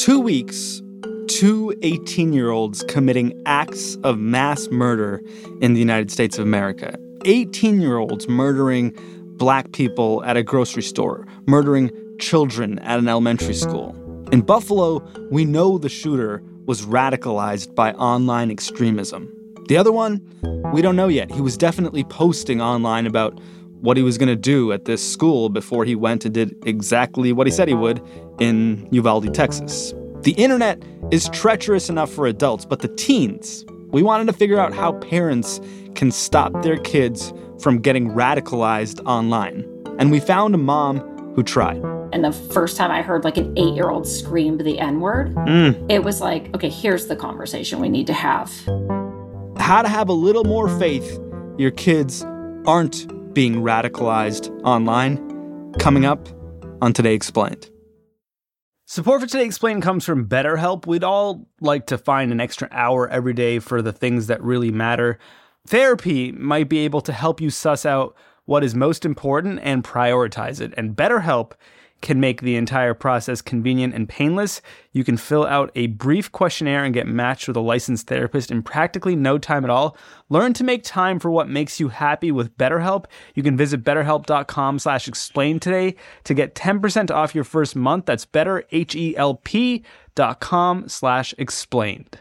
2 weeks, two 18-year-olds committing acts of mass murder in the United States of America. 18-year-olds murdering black people at a grocery store, murdering children at an elementary school. In Buffalo, we know the shooter was radicalized by online extremism. The other one, we don't know yet. He was definitely posting online about what he was going to do at this school before he went and did exactly what he said he would in Uvalde, Texas. The internet is treacherous enough for adults, but the teens, we wanted to figure out how parents can stop their kids from getting radicalized online. And we found a mom who tried. And the first time I heard like an 8-year-old scream the N-word, it was like, okay, here's the conversation we need to have. How to have a little more faith your kids aren't being radicalized online, coming up on Today Explained. Support for Today Explained comes from BetterHelp. We'd all like to find an extra hour every day for the things that really matter. Therapy might be able to help you suss out what is most important and prioritize it. And BetterHelp can make the entire process convenient and painless. You can fill out a brief questionnaire and get matched with a licensed therapist in practically no time at all. Learn to make time for what makes you happy with BetterHelp. You can visit betterhelp.com /explain today to get 10% off your first month. That's betterhelp.com /explained.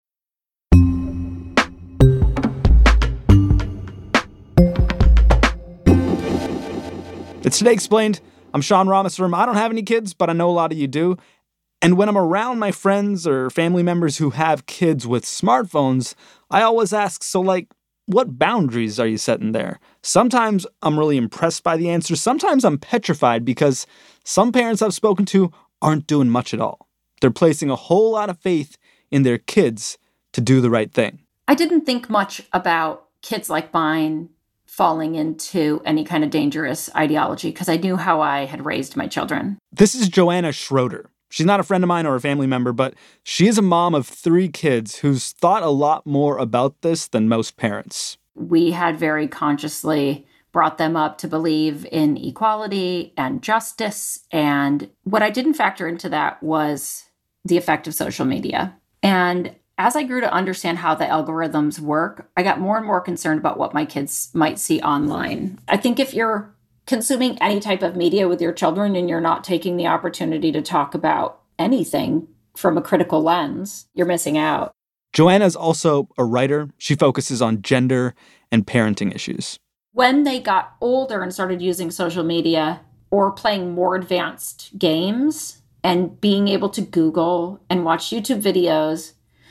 It's Today Explained. I'm Sean Ramathram. I don't have any kids, but I know a lot of you do. And when I'm around my friends or family members who have kids with smartphones, I always ask, so what boundaries are you setting there? Sometimes I'm really impressed by the answers. Sometimes I'm petrified because some parents I've spoken to aren't doing much at all. They're placing a whole lot of faith in their kids to do the right thing. I didn't think much about kids like mine falling into any kind of dangerous ideology because I knew how I had raised my children. This is Joanna Schroeder. She's not a friend of mine or a family member, but she is a mom of 3 kids who's thought a lot more about this than most parents. We had very consciously brought them up to believe in equality and justice. And what I didn't factor into that was the effect of social media. And as I grew to understand how the algorithms work, I got more and more concerned about what my kids might see online. I think if you're consuming any type of media with your children and you're not taking the opportunity to talk about anything from a critical lens, you're missing out. Joanna's also a writer. She focuses on gender and parenting issues. When they got older and started using social media or playing more advanced games and being able to Google and watch YouTube videos,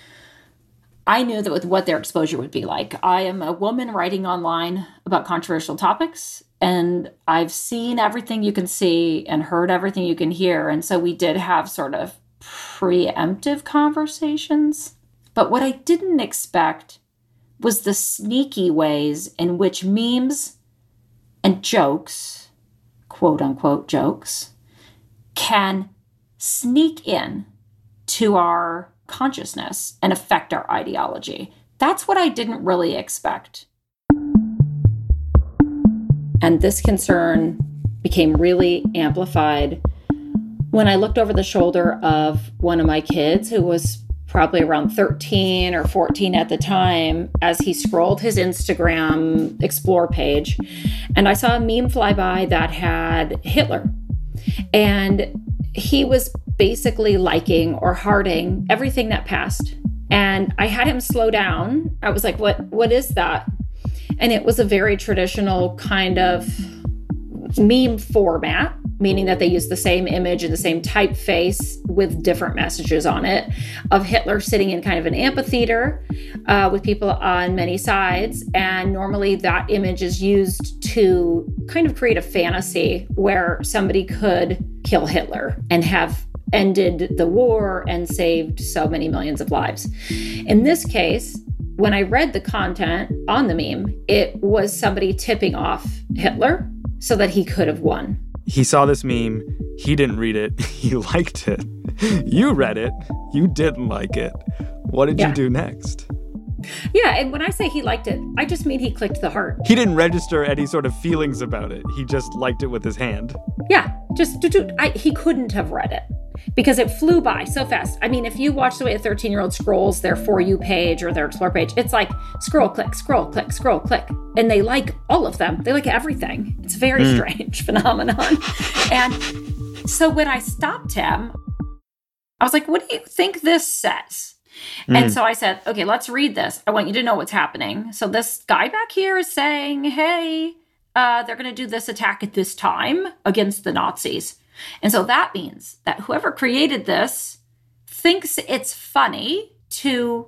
I knew that with what their exposure would be like. I am a woman writing online about controversial topics, and I've seen everything you can see and heard everything you can hear. And so we did have sort of preemptive conversations. But what I didn't expect was the sneaky ways in which memes and jokes, quote unquote jokes, can sneak in to our consciousness and affect our ideology. That's what I didn't really expect. And this concern became really amplified when I looked over the shoulder of one of my kids who was probably around 13 or 14 at the time as he scrolled his Instagram Explore page. And I saw a meme fly by that had Hitler. And he was basically liking or hearting everything that passed. And I had him slow down. I was like, what is that? And it was a very traditional kind of meme format, meaning that they use the same image and the same typeface with different messages on it of Hitler sitting in kind of an amphitheater with people on many sides. And normally that image is used to kind of create a fantasy where somebody could kill Hitler and have ended the war and saved so many millions of lives. In this case, when I read the content on the meme, it was somebody tipping off Hitler so that he could have won. He saw this meme. He didn't read it. He liked it. You read it. You didn't like it. What did you do next? Yeah, and when I say he liked it, I just mean he clicked the heart. He didn't register any sort of feelings about it. He just liked it with his hand. Yeah, just he couldn't have read it. because it flew by so fast. I mean, if you watch the way a 13-year-old scrolls their For You page or their Explore page, it's like scroll, click, scroll, click, scroll, click. And they like all of them. They like everything. It's a very strange phenomenon. And so when I stopped him, I was like, what do you think this says? And so I said, okay, let's read this. I want you to know what's happening. So this guy back here is saying, hey, they're going to do this attack at this time against the Nazis. And so that means that whoever created this thinks it's funny to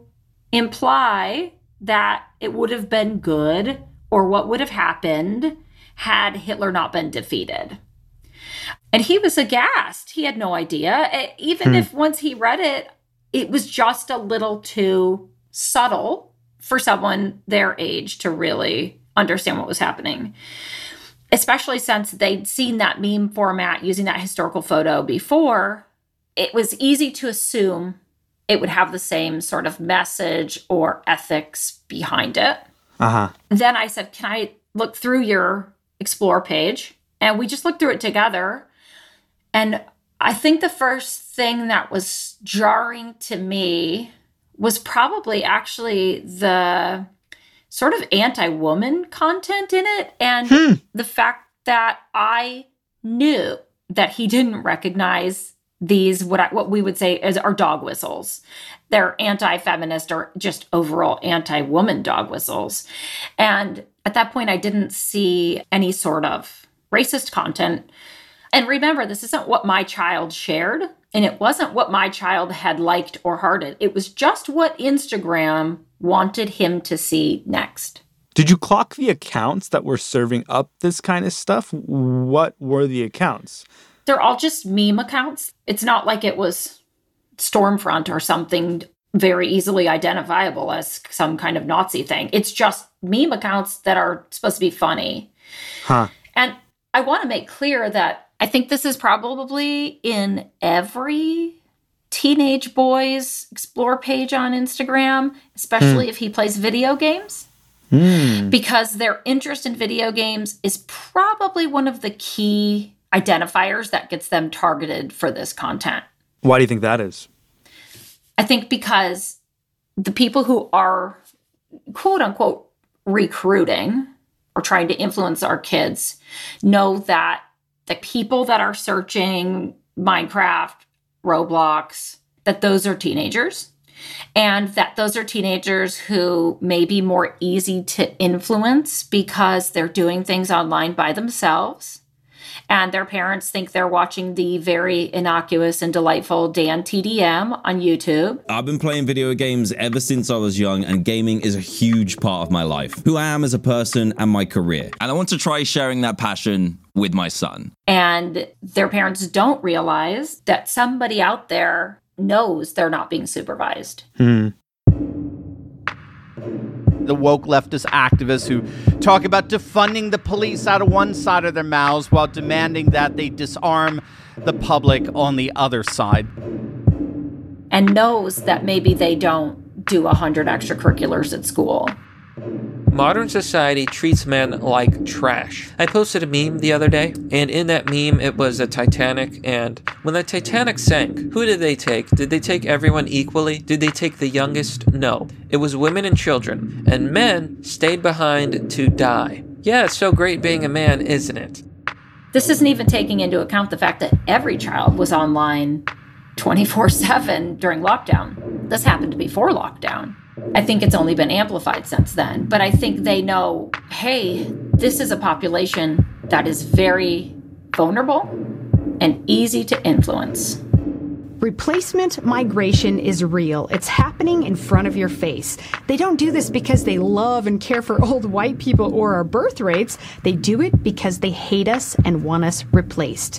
imply that it would have been good or what would have happened had Hitler not been defeated. And he was aghast. He had no idea. Even if once he read it, it was just a little too subtle for someone their age to really understand what was happening, especially since they'd seen that meme format using that historical photo before. It was easy to assume it would have the same sort of message or ethics behind it. Then I said, can I look through your Explore page? And we just looked through it together. And I think the first thing that was jarring to me was probably actually the sort of anti-woman content in it. And the fact that I knew that he didn't recognize these, what we would say are dog whistles. They're anti-feminist or just overall anti-woman dog whistles. And at that point, I didn't see any sort of racist content. And remember, this isn't what my child shared, and it wasn't what my child had liked or hearted. It was just what Instagram wanted him to see next. Did you clock the accounts that were serving up this kind of stuff? What were the accounts? They're all just meme accounts. It's not like it was Stormfront or something very easily identifiable as some kind of Nazi thing. It's just meme accounts that are supposed to be funny. And I want to make clear that I think this is probably in every teenage boy's Explore page on Instagram, especially if he plays video games, because their interest in video games is probably one of the key identifiers that gets them targeted for this content. Why do you think that is? I think because the people who are, quote unquote, recruiting or trying to influence our kids know that the people that are searching Minecraft, Roblox, that those are teenagers, and that those are teenagers who may be more easy to influence because they're doing things online by themselves. And their parents think they're watching the very innocuous and delightful Dan TDM on YouTube. I've been playing video games ever since I was young, and gaming is a huge part of my life, who I am as a person and my career. And I want to try sharing that passion with my son. And their parents don't realize that somebody out there knows they're not being supervised. The woke leftist activists who talk about defunding the police out of one side of their mouths while demanding that they disarm the public on the other side. And knows that maybe they don't do 100 extracurriculars at school. Modern society treats men like trash. I posted a meme the other day, and in that meme it was a Titanic, and when the Titanic sank, who did they take? Did they take everyone equally? Did they take the youngest? No. It was women and children, and men stayed behind to die. Yeah, it's so great being a man, isn't it? This isn't even taking into account the fact that every child was online 24/7 during lockdown. This happened before lockdown. I think it's only been amplified since then. But I think they know, hey, this is a population that is very vulnerable and easy to influence. Replacement migration is real. It's happening in front of your face. They don't do this because they love and care for old white people or our birth rates. They do it because they hate us and want us replaced.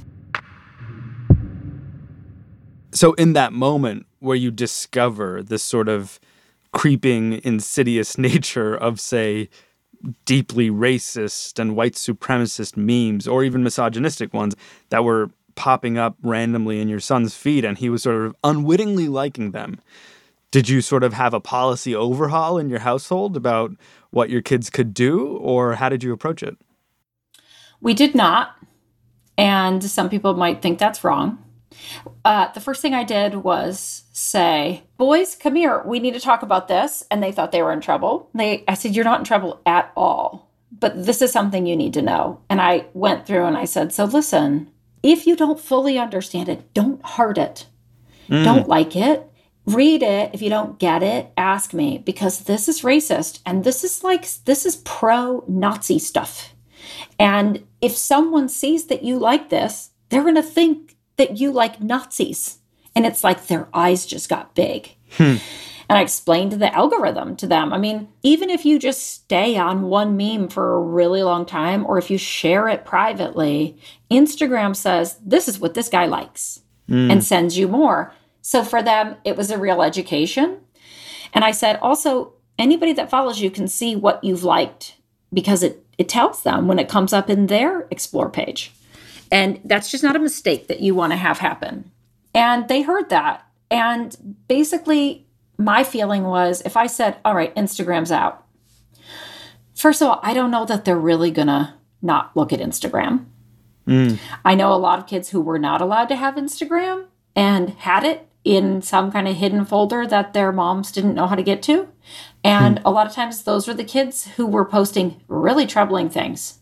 So in that moment where you discover this sort of creeping, insidious nature of, say, deeply racist and white supremacist memes, or even misogynistic ones that were popping up randomly in your son's feed, and he was sort of unwittingly liking them, did you sort of have a policy overhaul in your household about what your kids could do, or how did you approach it? We did not. And some people might think that's wrong. The first thing I did was say, boys, come here. We need to talk about this. And they thought they were in trouble. I said, you're not in trouble at all. But this is something you need to know. And I went through and I said, so listen, if you don't fully understand it, don't heart it. Don't like it. Read it. If you don't get it, ask me, because this is racist. And this is pro-Nazi stuff. And if someone sees that you like this, they're going to think that you like Nazis. And it's like their eyes just got big. And I explained the algorithm to them. I mean, even if you just stay on one meme for a really long time, or if you share it privately, Instagram says, this is what this guy likes, and sends you more. So for them, it was a real education. And I said, also, anybody that follows you can see what you've liked, because it tells them when it comes up in their Explore page. And that's just not a mistake that you want to have happen. And they heard that. And basically, my feeling was, if I said, all right, Instagram's out. First of all, I don't know that they're really going to not look at Instagram. I know a lot of kids who were not allowed to have Instagram and had it in some kind of hidden folder that their moms didn't know how to get to. And a lot of times those were the kids who were posting really troubling things.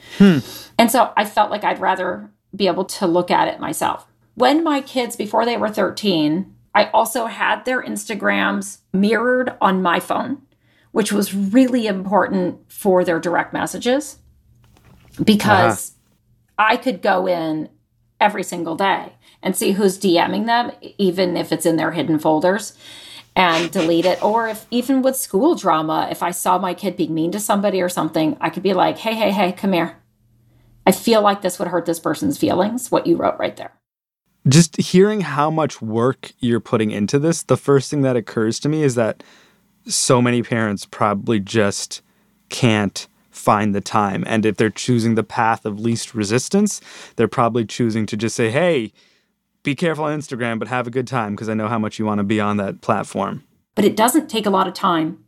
And so I felt like I'd rather be able to look at it myself. When my kids, before they were 13, I also had their Instagrams mirrored on my phone, which was really important for their direct messages, because I could go in every single day and see who's DMing them, even if it's in their hidden folders, and delete it. Or if even with school drama, if I saw my kid being mean to somebody or something, I could be like, hey, come here. I feel like this would hurt this person's feelings, what you wrote right there. Just hearing how much work you're putting into this, the first thing that occurs to me is that so many parents probably just can't find the time. And if they're choosing the path of least resistance, they're probably choosing to just say, hey, be careful on Instagram, but have a good time, because I know how much you want to be on that platform. But it doesn't take a lot of time.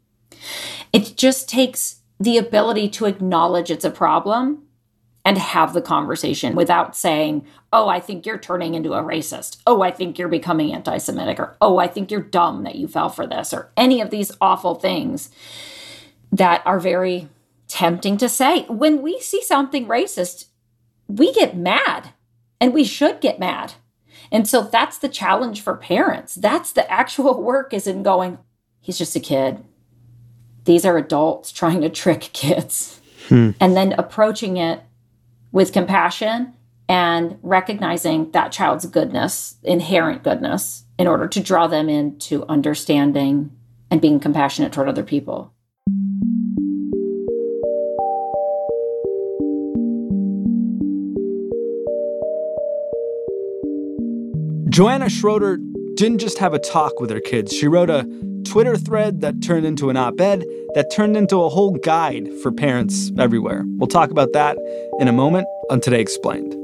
It just takes the ability to acknowledge it's a problem and have the conversation without saying, oh, I think you're turning into a racist. Oh, I think you're becoming anti-Semitic. Or, oh, I think you're dumb that you fell for this. Or any of these awful things that are very tempting to say. When we see something racist, we get mad, and we should get mad. And so that's the challenge for parents. That's the actual work, is in going, he's just a kid. These are adults trying to trick kids. And then approaching it with compassion and recognizing that child's goodness, inherent goodness, in order to draw them into understanding and being compassionate toward other people. Joanna Schroeder didn't just have a talk with her kids. She wrote a Twitter thread that turned into an op-ed that turned into a whole guide for parents everywhere. We'll talk about that in a moment on Today Explained.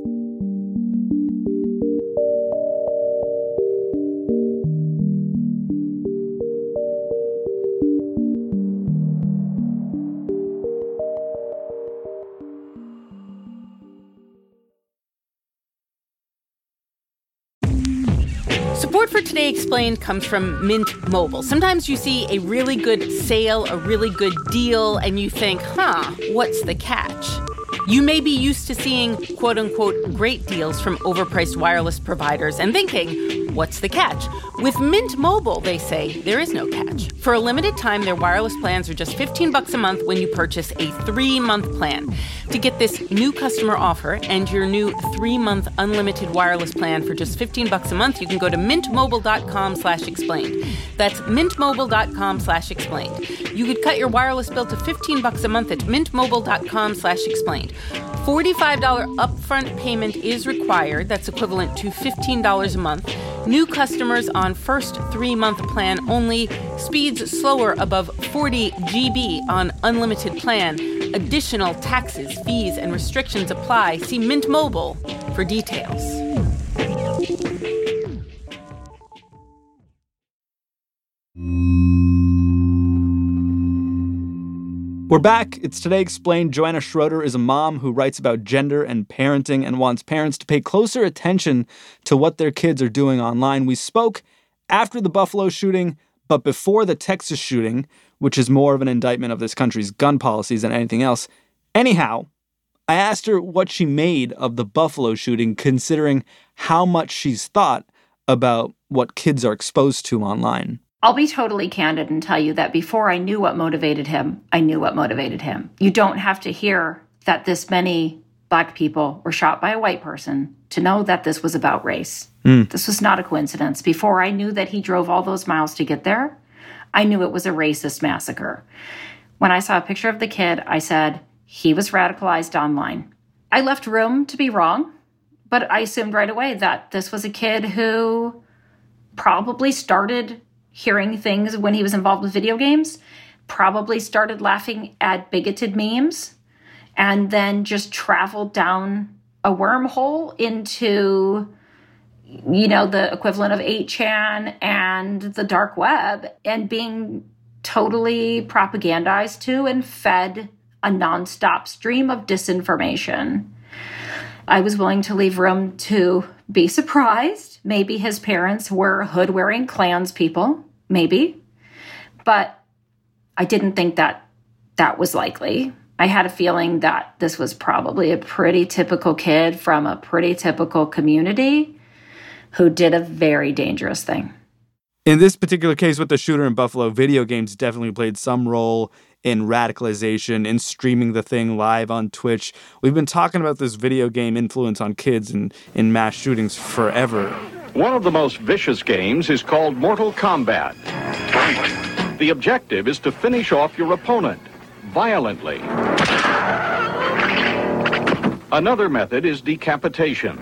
Support for Today Explained comes from Mint Mobile. Sometimes you see a really good sale, a really good deal, and you think, what's the catch? You may be used to seeing, quote-unquote, great deals from overpriced wireless providers and thinking, what's the catch? With Mint Mobile, they say, there is no catch. For a limited time, their wireless plans are just $15 a month when you purchase a 3-month plan. To get this new customer offer and your new 3-month unlimited wireless plan for just $15 a month, you can go to mintmobile.com/explained. That's mintmobile.com/explained. You could cut your wireless bill to $15 a month at mintmobile.com/explained. $45 upfront payment is required. That's equivalent to $15 a month. New customers on first 3-month plan only. Speeds slower above 40 GB on unlimited plan. Additional taxes, fees, and restrictions apply. See Mint Mobile for details. We're back. It's Today Explained. Joanna Schroeder is a mom who writes about gender and parenting and wants parents to pay closer attention to what their kids are doing online. We spoke after the Buffalo shooting, but before the Texas shooting, which is more of an indictment of this country's gun policies than anything else. Anyhow, I asked her what she made of the Buffalo shooting, considering how much she's thought about what kids are exposed to online. I'll be totally candid and tell you that before I knew what motivated him, I knew what motivated him. You don't have to hear that this many Black people were shot by a white person to know that this was about race. This was not a coincidence. Before I knew that he drove all those miles to get there, I knew it was a racist massacre. When I saw a picture of the kid, I said, he was radicalized online. I left room to be wrong, but I assumed right away that this was a kid who probably started hearing things when he was involved with video games, probably started laughing at bigoted memes, and then just traveled down a wormhole into, the equivalent of 8chan and the dark web, and being totally propagandized to and fed a nonstop stream of disinformation. I was willing to leave room to be surprised. Maybe his parents were hood-wearing Klans people, maybe. But I didn't think that was likely. I had a feeling that this was probably a pretty typical kid from a pretty typical community who did a very dangerous thing. In this particular case with the shooter in Buffalo, video games definitely played some role in radicalization, in streaming the thing live on Twitch. We've been talking about this video game influence on kids in mass shootings forever. One of the most vicious games is called Mortal Kombat. The objective is to finish off your opponent violently. Another method is decapitation.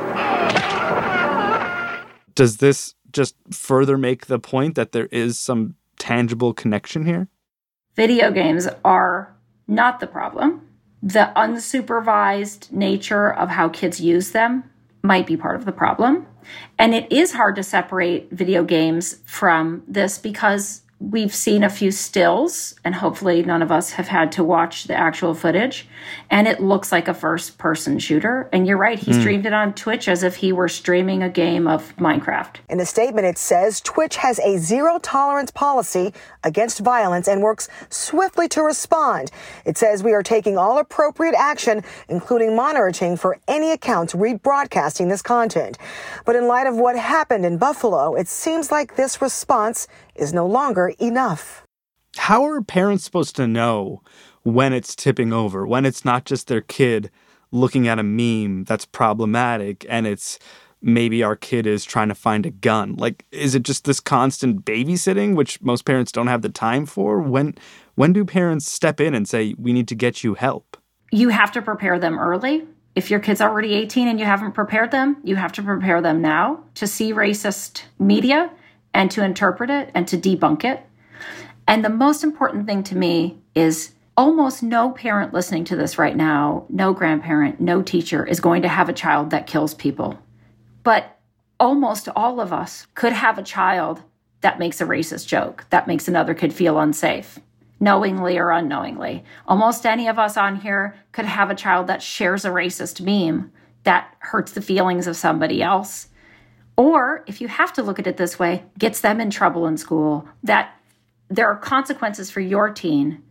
Does this just further make the point that there is some tangible connection here? Video games are not the problem. The unsupervised nature of how kids use them might be part of the problem. And it is hard to separate video games from this because we've seen a few stills, and hopefully none of us have had to watch the actual footage, and it looks like a first-person shooter. And you're right, he streamed it on Twitch as if he were streaming a game of Minecraft. In a statement, it says Twitch has a zero-tolerance policy against violence and works swiftly to respond. It says we are taking all appropriate action, including monitoring for any accounts rebroadcasting this content. But in light of what happened in Buffalo, it seems like this response is no longer enough. How are parents supposed to know when it's tipping over, when it's not just their kid looking at a meme that's problematic and it's maybe our kid is trying to find a gun? Like, is it just this constant babysitting, which most parents don't have the time for? When do parents step in and say, we need to get you help? You have to prepare them early. If your kid's already 18 and you haven't prepared them, you have to prepare them now to see racist media and to interpret it and to debunk it. And the most important thing to me is almost no parent listening to this right now, no grandparent, no teacher is going to have a child that kills people. But almost all of us could have a child that makes a racist joke, that makes another kid feel unsafe, knowingly or unknowingly. Almost any of us on here could have a child that shares a racist meme that hurts the feelings of somebody else. Or, if you have to look at it this way, gets them in trouble in school, that there are consequences for your teen.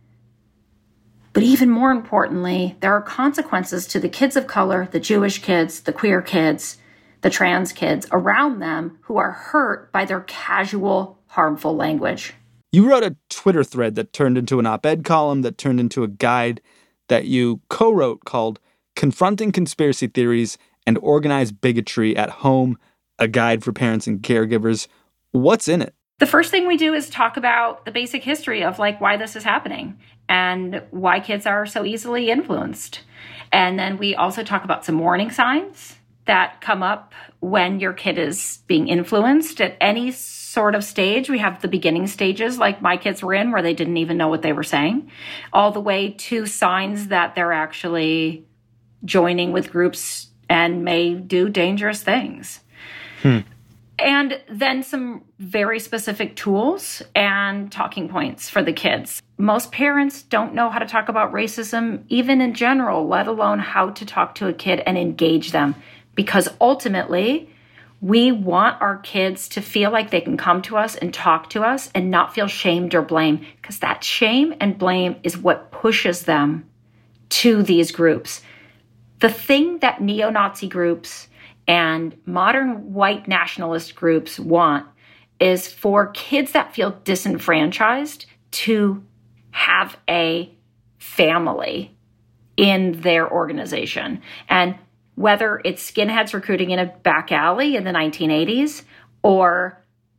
But even more importantly, there are consequences to the kids of color, the Jewish kids, the queer kids, the trans kids around them who are hurt by their casual, harmful language. You wrote a Twitter thread that turned into an op-ed column that turned into a guide that you co-wrote called Confronting Conspiracy Theories and Organized Bigotry at Home, a guide for parents and caregivers. What's in it? The first thing we do is talk about the basic history of why this is happening and why kids are so easily influenced. And then we also talk about some warning signs that come up when your kid is being influenced at any sort of stage. We have the beginning stages like my kids were in where they didn't even know what they were saying, all the way to signs that they're actually joining with groups and may do dangerous things. And then some very specific tools and talking points for the kids. Most parents don't know how to talk about racism, even in general, let alone how to talk to a kid and engage them. Because ultimately, we want our kids to feel like they can come to us and talk to us and not feel shamed or blamed. Because that shame and blame is what pushes them to these groups. The thing that neo-Nazi groups and modern white nationalist groups want is for kids that feel disenfranchised to have a family in their organization. And whether it's skinheads recruiting in a back alley in the 1980s or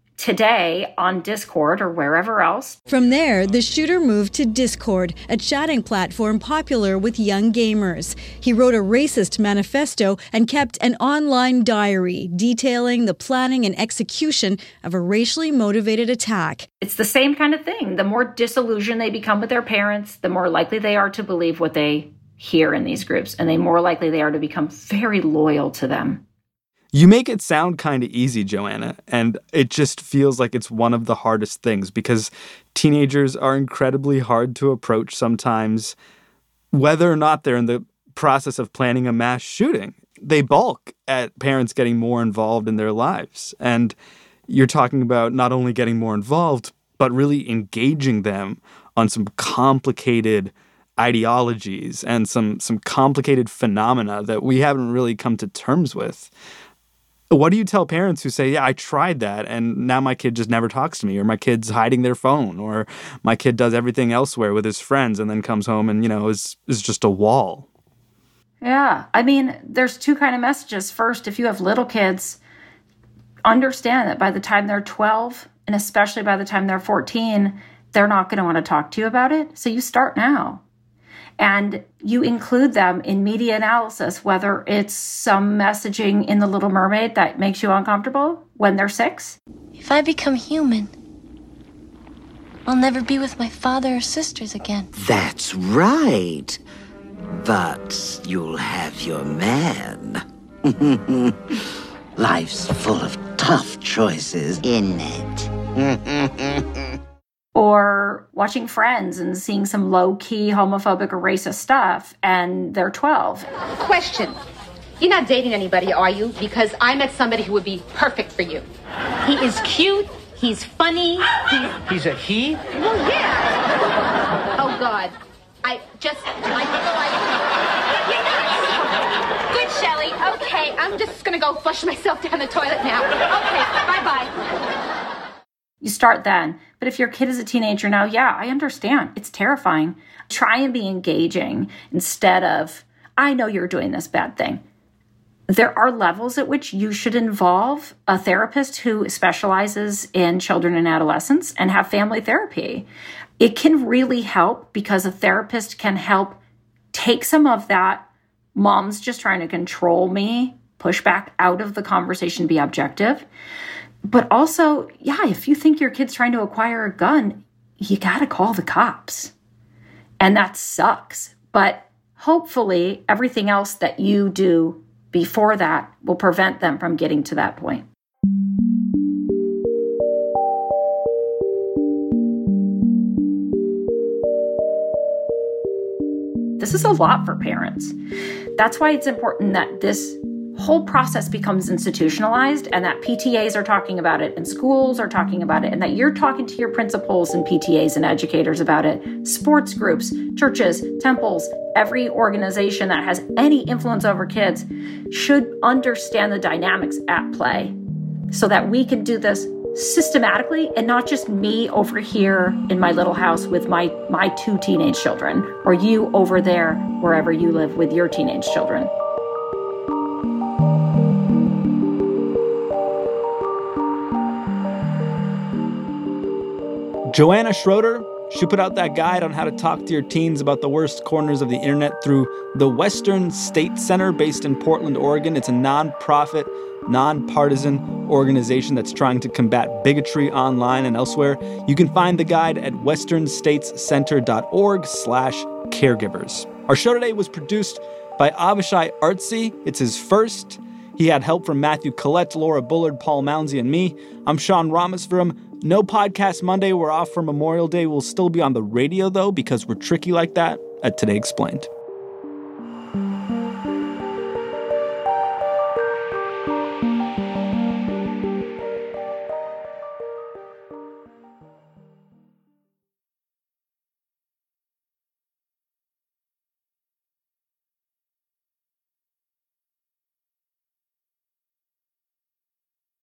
today on Discord or wherever else. From there, the shooter moved to Discord, a chatting platform popular with young gamers. He wrote a racist manifesto and kept an online diary detailing the planning and execution of a racially motivated attack. It's the same kind of thing. The more disillusioned they become with their parents, the more likely they are to believe what they hear in these groups, and the more likely they are to become very loyal to them. You make it sound kind of easy, Joanna, and it just feels like it's one of the hardest things because teenagers are incredibly hard to approach sometimes, whether or not they're in the process of planning a mass shooting. They balk at parents getting more involved in their lives. And you're talking about not only getting more involved, but really engaging them on some complicated ideologies and some complicated phenomena that we haven't really come to terms with. What do you tell parents who say, yeah, I tried that and now my kid just never talks to me, or my kid's hiding their phone, or my kid does everything elsewhere with his friends and then comes home and, is just a wall? Yeah. I mean, there's two kind of messages. First, if you have little kids, understand that by the time they're 12, and especially by the time they're 14, they're not going to want to talk to you about it. So you start now. And you include them in media analysis, whether it's some messaging in The Little Mermaid that makes you uncomfortable when they're 6. If I become human, I'll never be with my father or sisters again. That's right. But you'll have your man. Life's full of tough choices, isn't it? Or watching Friends and seeing some low-key homophobic or racist stuff, and they're 12. Question. You're not dating anybody, are you? Because I met somebody who would be perfect for you. He is cute. He's funny. He's a he? Well, yeah. Oh, God. I think you're nuts. Good, Shelley. Okay, I'm just going to go flush myself down the toilet now. Okay, bye-bye. You start then. But if your kid is a teenager now, yeah, I understand. It's terrifying. Try and be engaging instead of, I know you're doing this bad thing. There are levels at which you should involve a therapist who specializes in children and adolescents and have family therapy. It can really help because a therapist can help take some of that mom's just trying to control me, pushback out of the conversation, be objective. But also, yeah, if you think your kid's trying to acquire a gun, you got to call the cops. And that sucks. But hopefully everything else that you do before that will prevent them from getting to that point. This is a lot for parents. That's why it's important that this whole process becomes institutionalized and that PTAs are talking about it and schools are talking about it and that you're talking to your principals and PTAs and educators about it. Sports groups, churches, temples, every organization that has any influence over kids should understand the dynamics at play so that we can do this systematically and not just me over here in my little house with my 2 teenage children or you over there wherever you live with your teenage children. Joanna Schroeder, she put out that guide on how to talk to your teens about the worst corners of the internet through the Western State Center based in Portland, Oregon. It's a nonprofit, nonpartisan organization that's trying to combat bigotry online and elsewhere. You can find the guide at westernstatescenter.org/caregivers. Our show today was produced by Avishai Artsy. It's his first He had help from Matthew Collette, Laura Bullard, Paul Mounsey, and me. I'm Sean Rameswaram. No podcast Monday. We're off for Memorial Day. We'll still be on the radio, though, because we're tricky like that at Today Explained.